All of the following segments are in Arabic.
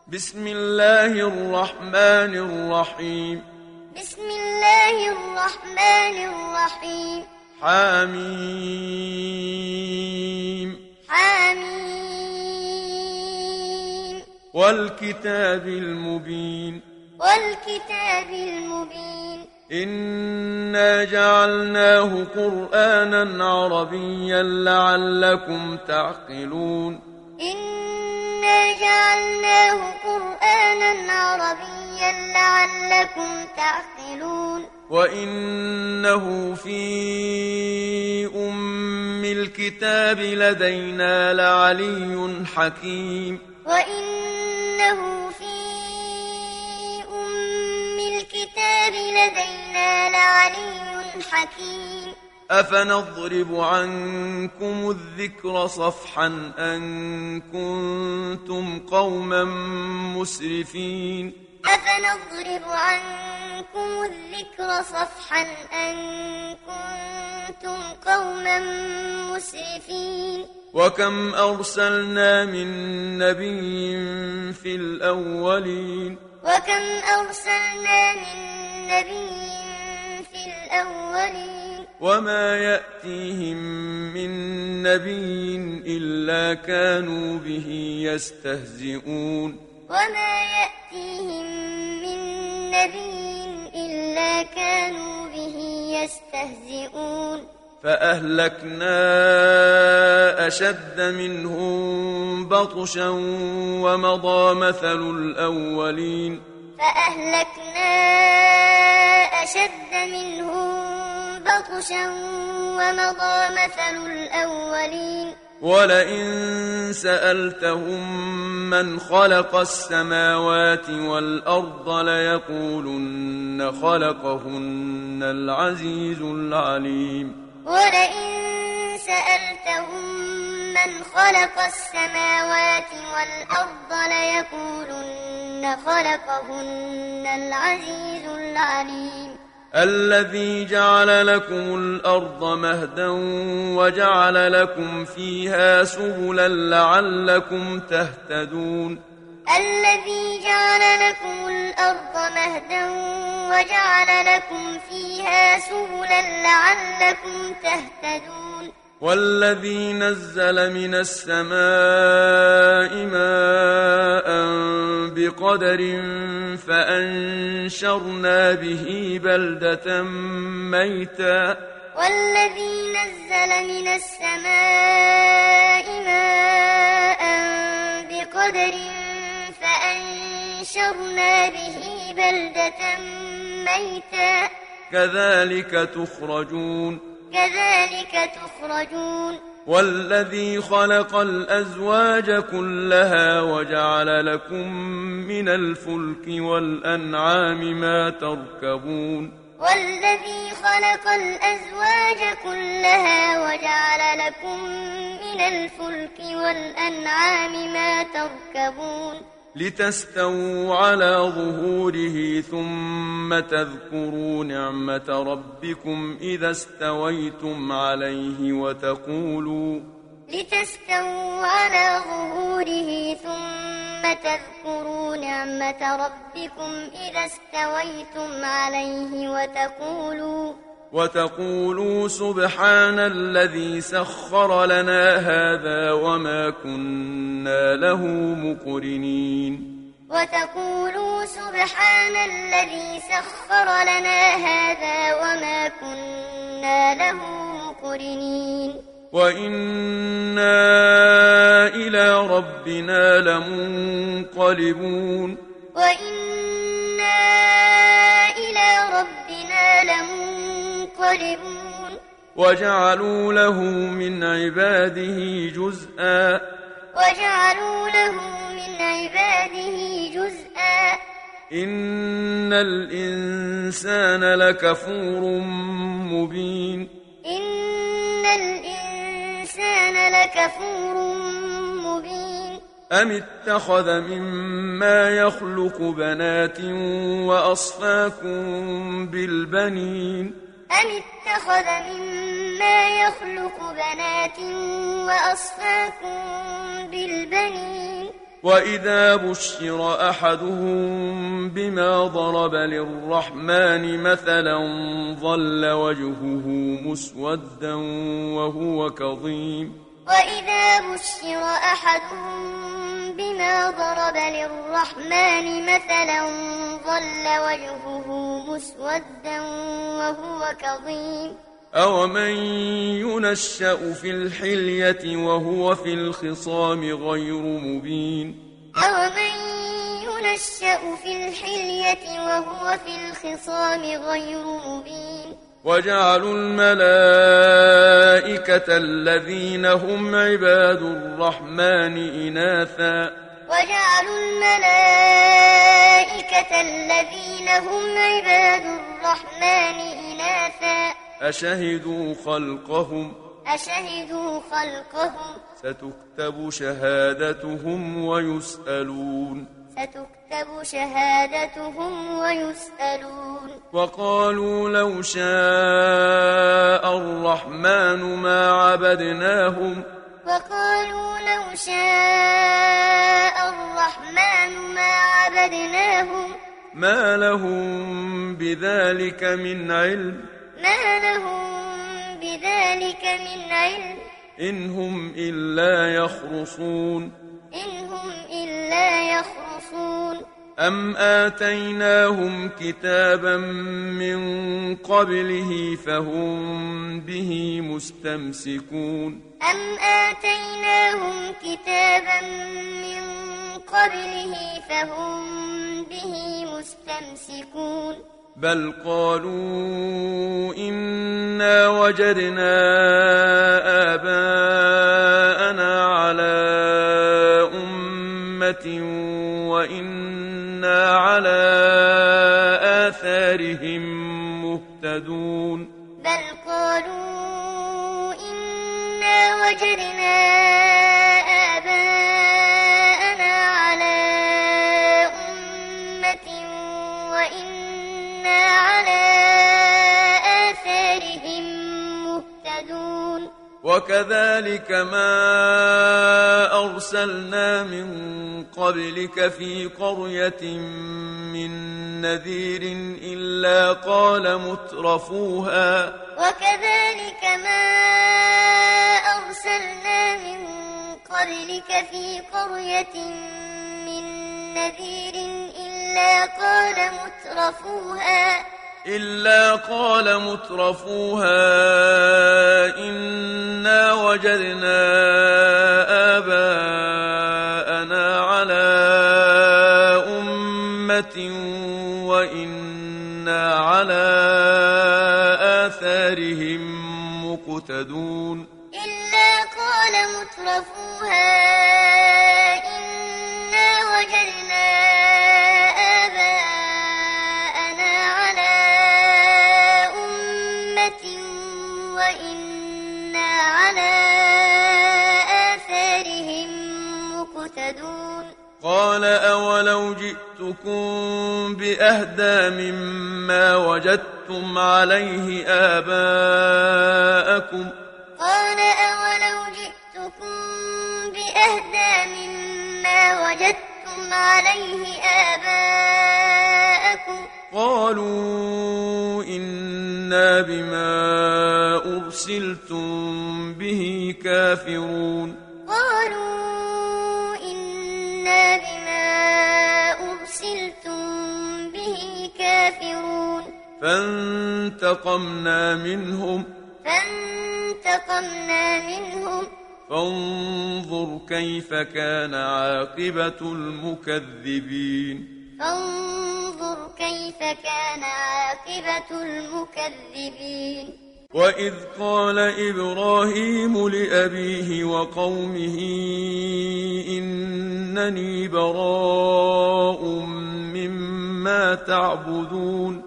بسم الله الرحمن الرحيم. بسم الله الرحمن الرحيم. حميم. حميم. والكتاب المبين. والكتاب المبين. إنا جعلناه قرآنا عربيا لعلكم تعقلون. إنا جعلناه قرآنا عربيا لعلكم تعقلون. وإنه في أم الكتاب لدينا لعلي حكيم. وإنه في أم الكتاب لدينا لعلي حكيم. أفنضرب عنكم الذكر صفحا أن كنتم قوما مسرفين. أفنضرب عنكم الذكر صفحا أن كنتم قوما مسرفين. وكم أرسلنا من نبي في الأولين. وكم أرسلنا من نبي في الأولين. وما يأتيهم من نبي إلا كانوا به يستهزئون. وما يأتيهم من نبي إلا كانوا به يستهزئون. فأهلكنا أشد منهم بطشا ومضى مثل الأولين. فأهلكنا أشد منهم بطشا ومضى مثل الأولين. ولئن سألتهم من خلق السماوات والأرض ليقولن خلقهن العزيز العليم. ولئن سألتهم من خلق السماوات والأرض ليقولن خلقهن العزيز العليم. الذي جعل لكم الأرض مهدا وجعل لكم فيها سبلا لعلكم تهتدون. الذي جعل لكم الأرض مهدا وجعل لكم فيها سبلا لعلكم تهتدون. والذي نزل من السماء ماء بقدر فأنشرنا به بلدة ميتا. والذي نزل من السماء ماء بقدر فأنشرنا به بلدة ميتا. كذلك تخرجون. كذلك تخرجون. والذي خلق الأزواج كلها وجعل لكم من الفلك والأنعام ما تركبون. والذي خلق الأزواج كلها وجعل لكم من الفلك والأنعام ما تركبون. لتستووا على ظهوره ثم تذكروا نعمة ربكم إذا استويتم عليه لتستووا على ظهوره ثم تذكروا نعمة ربكم إذا استويتم عليه وتقولوا سبحان الذي سخر لنا هذا وما كنا له مقرنين. وتقولوا سبحان الذي سخر لنا هذا وما كنا له مقرنين. وإنا إلى ربنا لمنقلبون. وإنا إلى ربنا لمنقلبون. وجعلوا له من عباده جزءا. وجعلوا له من عباده جزءا. إن الإنسان لكفور مبين. إن الإنسان لكفور مبين. أم اتخذ مما يخلق بنات وأصفاكم بالبنين. أم اتخذ مما يخلق بنات وأصفاكم بالبنين. وإذا بشر أحدهم بما ضرب للرحمن مثلا ظل وجهه مسودا وهو كظيم وإذا بشر أحدهم بما ضرب للرحمن مثلا ظل وجهه مسودا وهو كظيم أومن ينشأ في الحلية وهو في الخصام غير مبين أومن ينشأ في الحلية وهو في الخصام غير مبين وجعلوا الملائكة الذين هم عباد الرحمن إناثا وجعلوا الملائكة الذين هم عباد الرحمن إناثا أشهدوا خلقهم ستكتب شهادتهم ويسألون وقالوا لو شاء الرحمن ما عبدناهم ما لهم بذلك من علم إن هم إلا يخرصون أم آتيناهم كتابا من قبله فهم به مستمسكون بل قالوا إنا وجدنا آباءنا على أمة وإنا على آثارهم مهتدون وكذلك ما أرسلنا من قبلك في قرية من نذير إلا قال مترفوها إنا وجدنا آباءنا على أمة وإنا على آثارهم مقتدون قال أولو جئتكم بأهدى مما وجدتم عليه آباءكم قالوا إنا بما أرسلتم به كافرون فانتقمنا منهم فانظر كيف كان عاقبة المكذبين وإذ قال إبراهيم لأبيه وقومه إنني براء مما تعبدون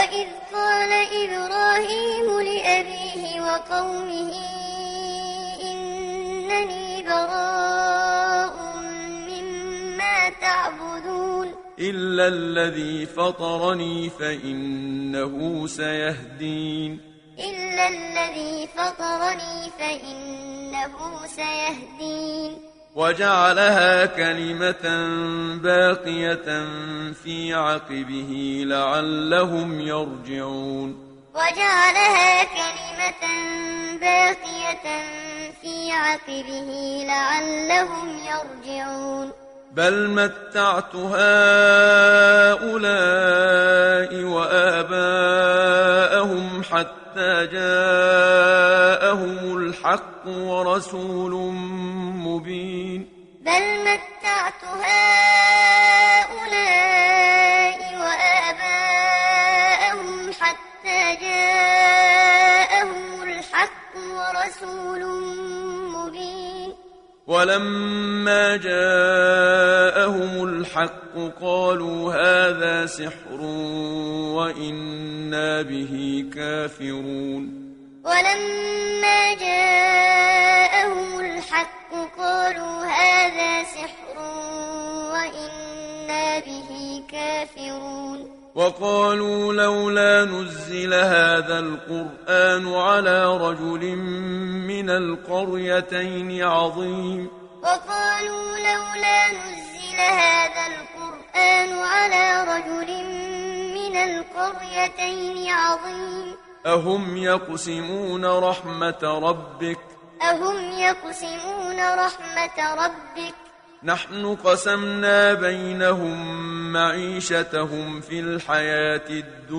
إلا الذي فطرني فإنه سيهدين وجعلها كلمة باقية في عقبه لعلهم يرجعون وجعلها كلمة باقية في عقبه لعلهم يرجعون بل متعت هؤلاء وآباءهم حتى جاءهم الحق ورسول مبين بل متعت هؤلاء وآباءهم حتى جاءهم الحق ورسول مبين ولما جاءهم الحق قالوا هذا سحر وإنا به كافرون ولما جاءهم الحق قالوا هذا سحر وإنا به كافرون وقالوا لولا نزل هذا القرآن على رجل من القريتين عظيم وقالوا لولا نزل هذا القرآن على رجل من القريتين عظيم أهم يقسمون رحمة ربك نحن قسمنا بينهم معيشتهم في الحياة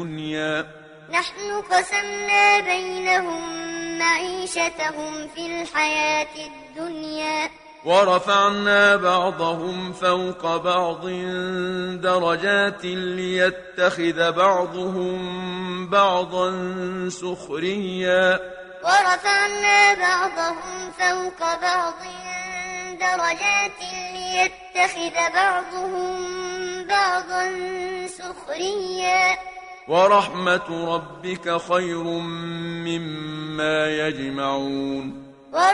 الدنيا ورفعنا بعضهم فوق بعض درجات ليتخذ بعضهم بعضا سخريا ورحمة ربك خير مما يجمعون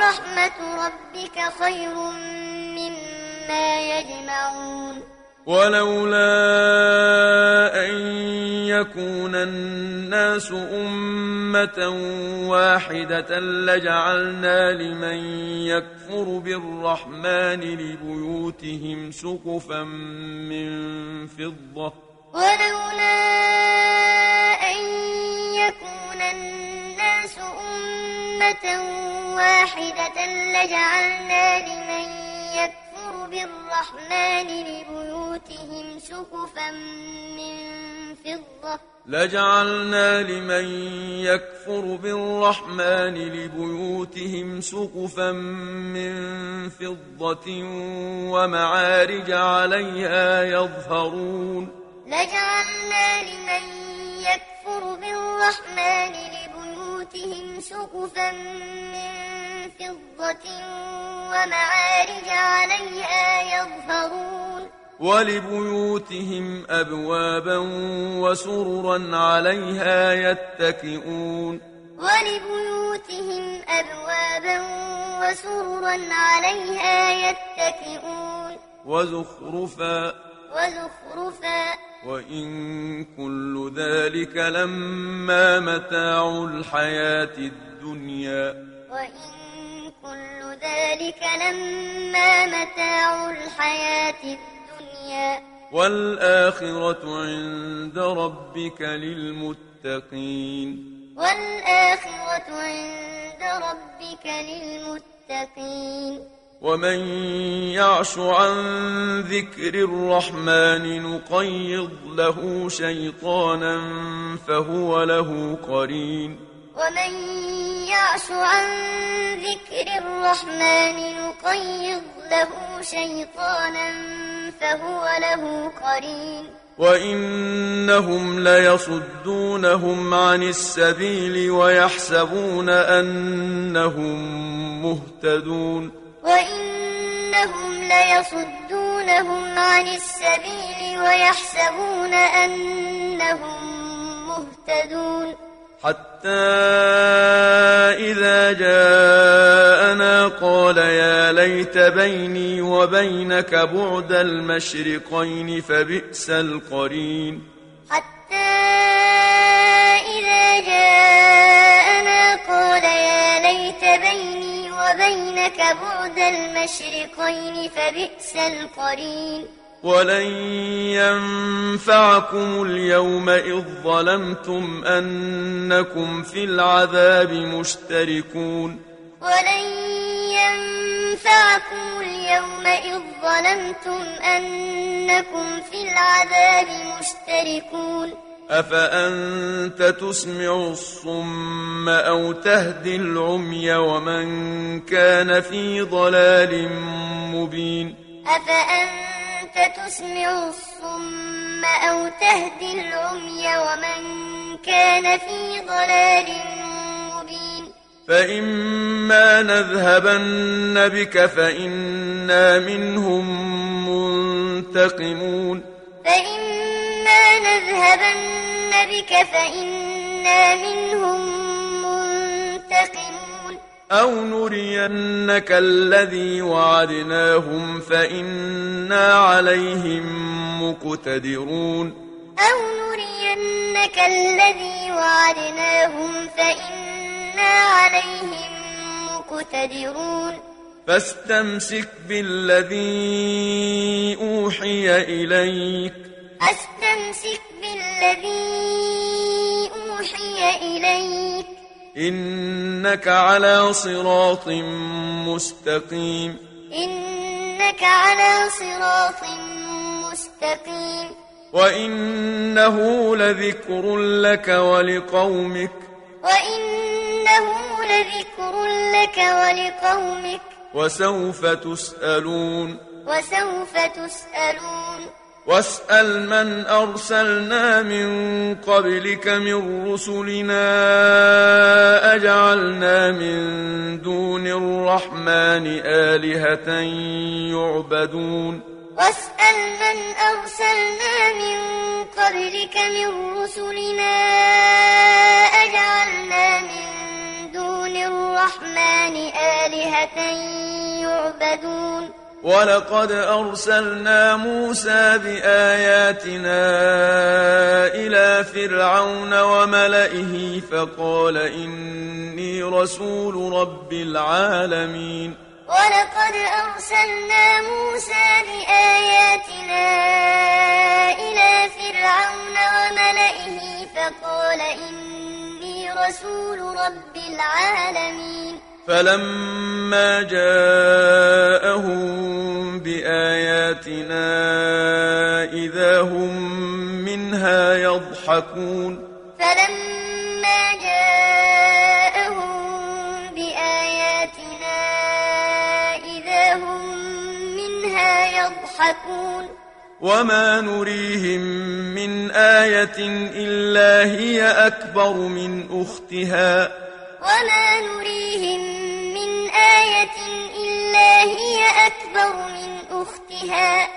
ولولا أن يكون الناس أمة واحدة لجعلنا لمن يكفر بالرحمن لبيوتهم سقفا من فضة ولولا أن يكون الناس أمة واحدة لجعلنا لمن يكفر بالرحمن لبيوتهم سقفا من فضة ومعارج عليها يظهرون ولبيوتهم أبوابا وسررا عليها يتكئون وزخرفا وإن كل ذلك لما متاع الحياة الدنيا والآخرة عند ربك للمتقين ومن يعش عن ذكر الرحمن نقيض له شيطانا فهو له قرين وإنهم ليصدونهم عن السبيل ويحسبون أنهم مهتدون حتى إذا جاءنا قال يا ليت بيني وبينك بعد المشرقين فبئس القرين وبينك بعد المشرقين فبئس القرين ولن ينفعكم اليوم إذ ظلمتم أنكم في العذاب مشتركون ولن ينفعكم اليوم إذ ظلمتم أنكم في العذاب مشتركون أفأنت تسمع الصم أو تهدي العمي ومن كان في ضلال مبين أفأنت تسمع الصم أو تهدي العمي ومن كان في ضلال مبين فإما نذهبن بك فإنا منهم منتقمون فإما نذهبن بك فإنا منهم منتقمون أو نرينك الذي وعدناهم فإنا عليهم مقتدرون أو نرينك الذي وعدناهم فإنا عليهم مقتدرون فاستمسك بالذي أوحي إليك فاستمسك بالذي أوحي إليك إنك على صراط مستقيم إنك على صراط مستقيم وإنه لذكر لك ولقومك وإنه لذكر لك ولقومك وسوف تسألون وسوف تسألون واسأل من أرسلنا من قبلك من رسلنا أجعلنا من دون الرحمن آلهة يعبدون واسأل من أرسلنا من قبلك من رسلنا أجعلنا من دون الرحمن آلهة يعبدون ولقد أرسلنا موسى بآياتنا إلى فرعون وملئه فقال إني رسول رب العالمين ولقد أرسلنا موسى بآياتنا إلى فرعون وملئه فقال إني رسول رب العالمين فلما جاءهم بآياتنا إذا هم منها يضحكون فلما جاءهم بآياتنا إذا هم منها يضحكون وما نريهم من آية إلا هي أكبر من أختها وما نريهم من آية إلا هي أكبر من أختها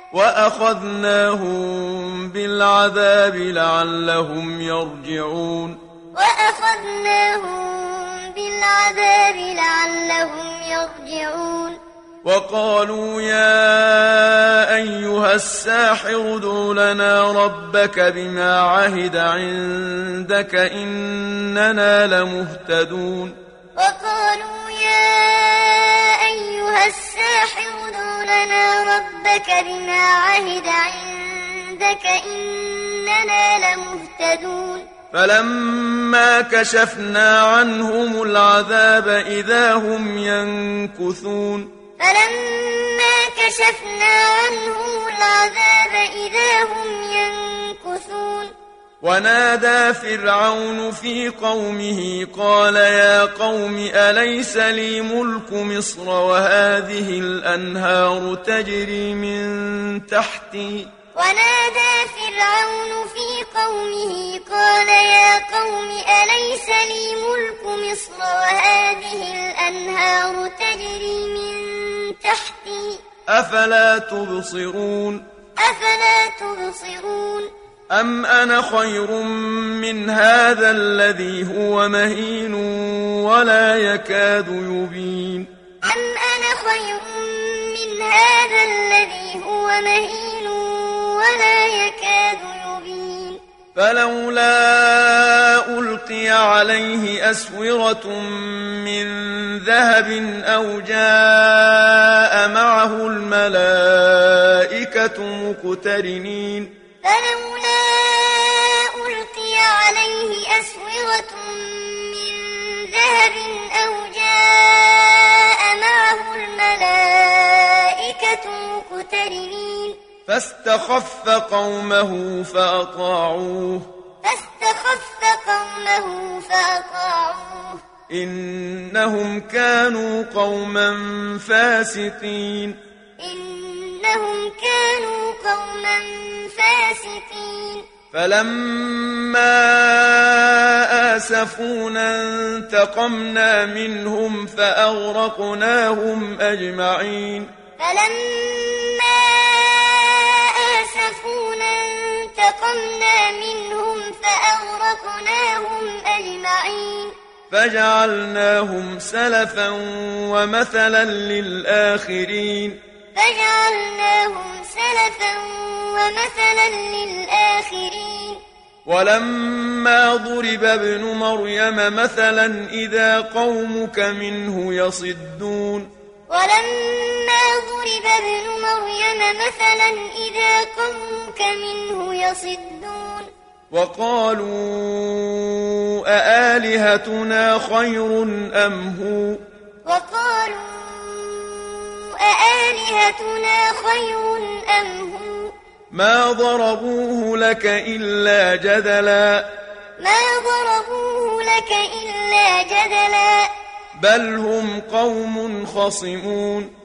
وأخذناهم بالعذاب لعلهم يرجعون وأخذناهم بالعذاب لعلهم يرجعون وقالوا يا أيها الساحر ادع لنا ربك بما عهد عندك إننا لمهتدون وقالوا يا أيها الساحر ادع لنا ربك بما عهد عندك إننا لمهتدون فلما كشفنا عنهم العذاب إذا هم ينكثون فلما كشفنا عنهم العذاب إذا هم ينكثون ونادى فرعون في قومه قال يا قوم أليس لي ملك مصر وهذه الأنهار تجري من تحتي ونادى فرعون في قومه قال يا قوم أليس لي ملك مصر وهذه الأنهار تجري من تحتي أفلا تبصرون أفلا تبصرون أم أنا خير من هذا الذي هو مهين ولا يكاد يبين أم أنا خير من هذا الذي هو مهين ولا يكاد يبين فلولا ألقي عليه أسورة من ذهب أو جاء معه الملائكة مقترنين فلولا ألقي عليه أسورة من ذهب أو جاء معه الملائكة مقترنين فاستخف قومه فأطاعوه إنهم كانوا قوما فاسقين فلما آسفونا انتقمنا منهم فأغرقناهم أجمعين فلما آسفونا انتقمنا منهم فأغرقناهم أجمعين فجعلناهم سلفا ومثلا للآخرين ولما ضرب ابن مريم مثلا إذا قومك منه يصدون وقالوا أآلهتنا خير أم هو ما ضربوه لك إلا جدلا بل هم قوم خصمون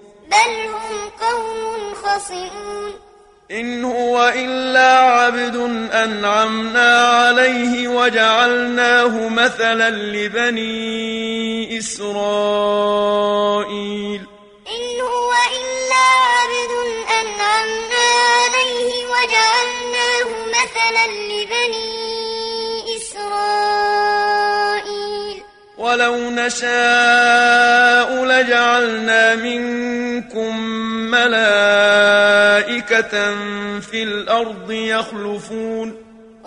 إن هو إلا عبد أنعمنا عليه وجعلناه مثلا لبني إسرائيل ولو نشاء لجعلنا منكم ملائكة في الأرض يخلفون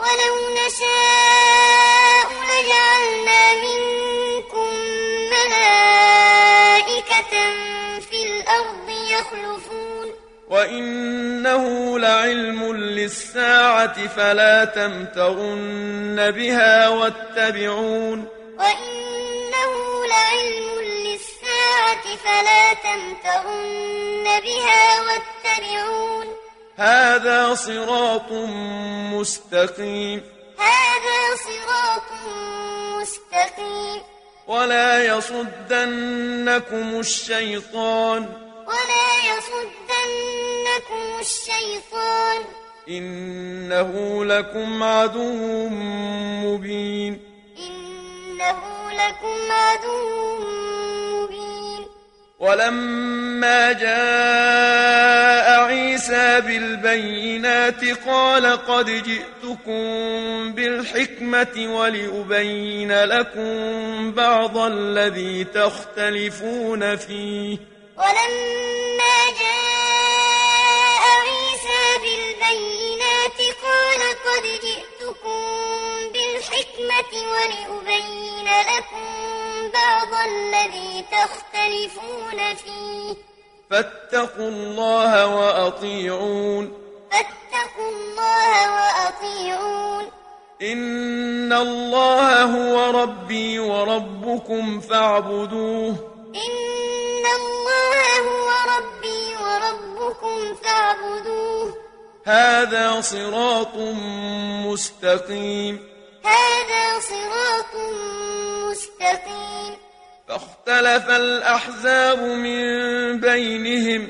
وإنه لعلم للساعة فلا تمترن بها واتبعون هذا صراط مستقيم ولا يصدنكم الشيطان إنه لكم عدو مبين ولما جاء عيسى بالبينات قال قد جئتكم بالحكمة ولأبين لكم بعض الذي تختلفون فيه ولما جاء عيسى بالبينات قال قد جئتكم بالحكمة ولأبين لكم بعض الذي تختلفون فيه فاتقوا الله وأطيعون إن الله هو ربي وربكم فاعبدوه هذا صراط مستقيم فاختلف الأحزاب من بينهم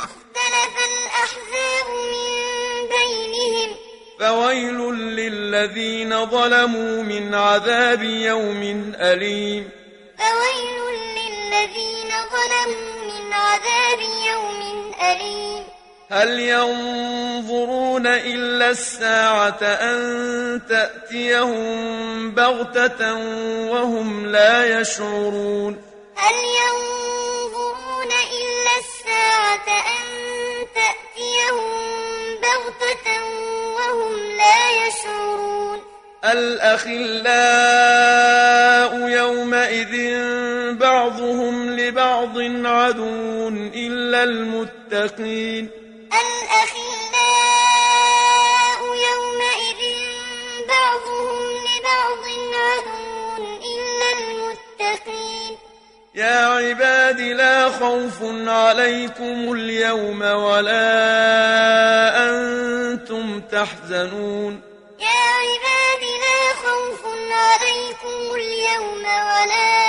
فويل للذين ظلموا من عذاب يوم أليم هل ينظرون إلا الساعة أن تأتيهم بغتة وهم لا يشعرون الأخلاء يومئذ بعضهم لبعض عدو إلا المتقين الأخلاء يومئذ بعضهم لبعض عدو إلا المتقين يا عباد لا خوف عليكم اليوم ولا أنتم تحزنون يا عباد لا خوف عليكم اليوم ولا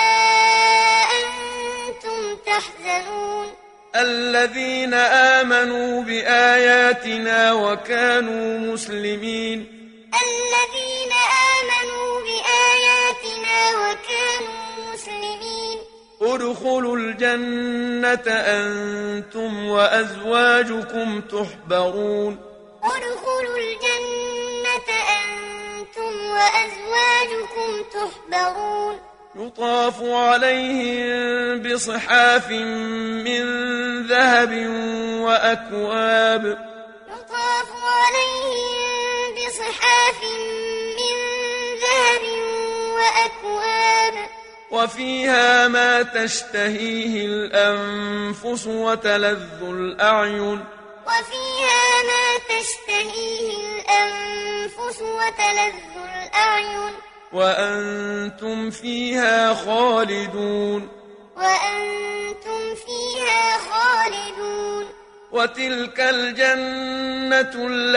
أنتم تحزنون الذين آمنوا بآياتنا وكانوا مسلمين الذين آمنوا بآياتنا وكانوا مسلمين ادخلوا الجنة أنتم وأزواجكم تحبرون ادخلوا الجنة أنتم وأزواجكم تحبرون يطاف عليهم بصحاف من ذهب وأكواب يطاف عليهم بصحاف من ذهب وأكواب وفيها ما تشتهيه الأنفس وتلذ الأعين وفيها ما تشتهيه الأنفس وتلذ الأعين وأنتم فيها خالدون وأنتم فيها خالدون وتلك الجنة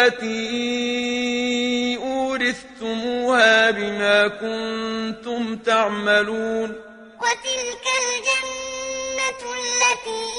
التي أورثتموها بما كنتم تعملون وتلك الجنة التي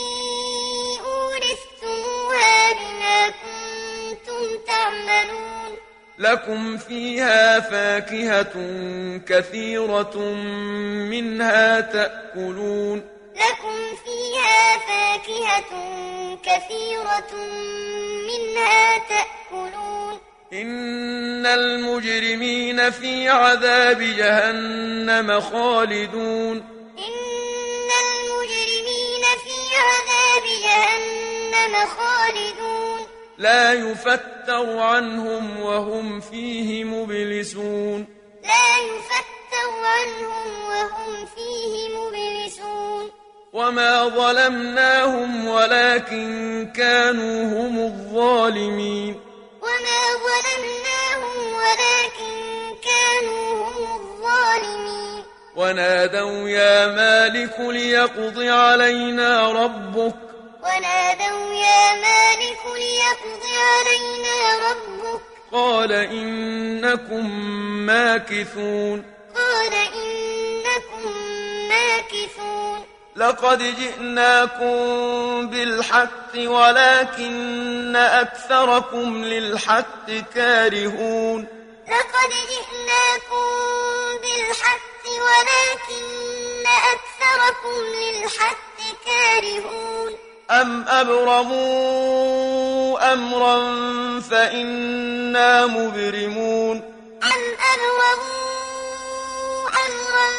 أورثتموها بما كنتم تعملون لكم فيها فاكهة كثيرة منها تأكلون لكم فيها فاكهة كثيرة منها تأكلون إن المجرمين في عذاب جهنم خالدون إن المجرمين في عذاب جهنم خالدون لا يفتر عنهم وهم فيه مبلسون لا يفتر عنهم وهم فيه مبلسون وما ظلمناهم ولكن كانوا هم الظالمين وما ظلمناهم ولكن كانوا هم الظالمين ونادوا يا مالك ليقض علينا ربك ونادوا يا مالك ليقض علينا ربك قال إنكم ماكثون قال إنكم ماكثون لقد جئناكم بالحق ولكن أكثركم للحق كارهون لقد جئناكم بالحق ولكن أكثركم للحق كارهون أم أبرموا أمرا فإنا مبرمون أم أبرموا أمرا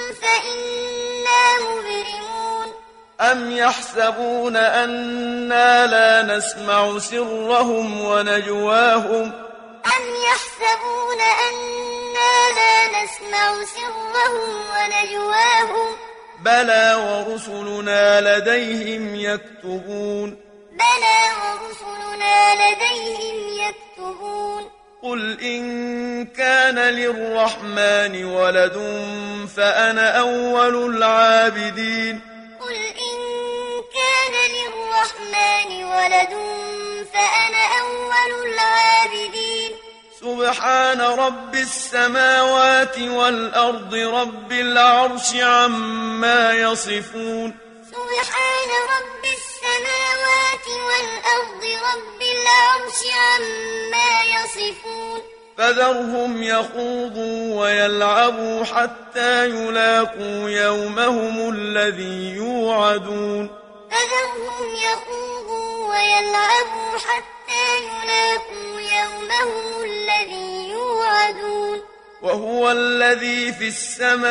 فإنا مبرمون أم يحسبون أنا لا نسمع سرهم ونجواهم أم يحسبون أنا لا نسمع سرهم ونجواهم بلى ورسلنا لديهم يكتبون بلى ورسلنا لديهم يكتبون قل إن كان للرحمن ولد فأنا أول العابدين قل إن كان للرحمن ولد فأنا أول العابدين سبحان رب السماوات والأرض رب العرش عما يصفون سبحان رب السماوات والأرض رب العرش عما يصفون فذرهم يخوضوا ويلعبوا حتى يلاقوا يومهم الذي يوعدون فذرهم يخوضوا ويلعبوا حتى يلاقوا يومهم الذي يوعدون وهو الذي في السماء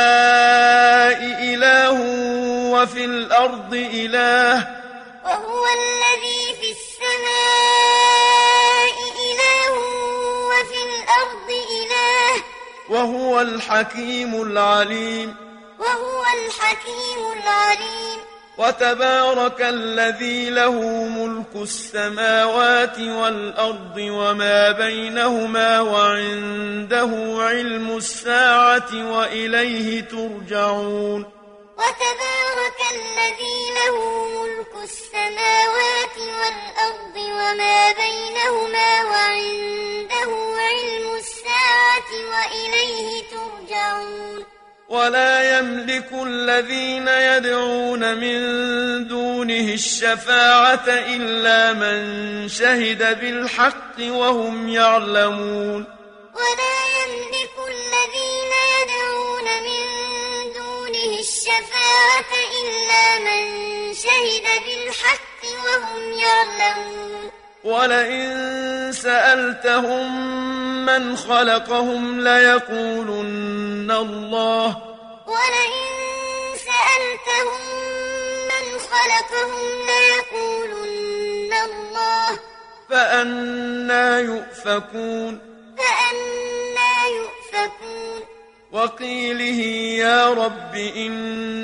إله وفي الأرض إله وهو الذي في السماء إله وفي الأرض إله وهو الحكيم العليم وهو الحكيم العليم وتبارك الذي له ملك السماوات والأرض وما بينهما وعنده علم الساعة وإليه ترجعون وتبارك الذي له ملك السماوات والأرض وما بينهما وعنده علم الساعة وإليه ترجعون ولا يملك الذين يدعون من دونه الشفاعة إلا من شهد بالحق وهم يعلمون ولا يملك الذين يدعون من دونه الشفاعة إلا من شهد بالحق وهم يعلمون ولئن سألتهم من خلقهم ليقولن الله ولئن سألتهم من خلقهم ليقولن الله فأنى يؤفكون وقيله يا رب إن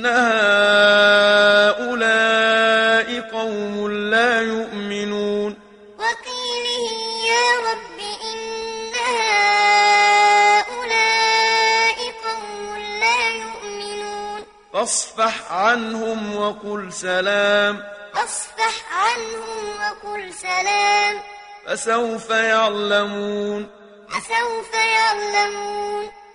هؤلاء قوم لا يؤمنون وقيله يا رب إن هؤلاء قوم لا يؤمنون فاصفح عنهم وقل سلام فاصفح عنهم وقل سلام فسوف يعلمون فسوف يعلمون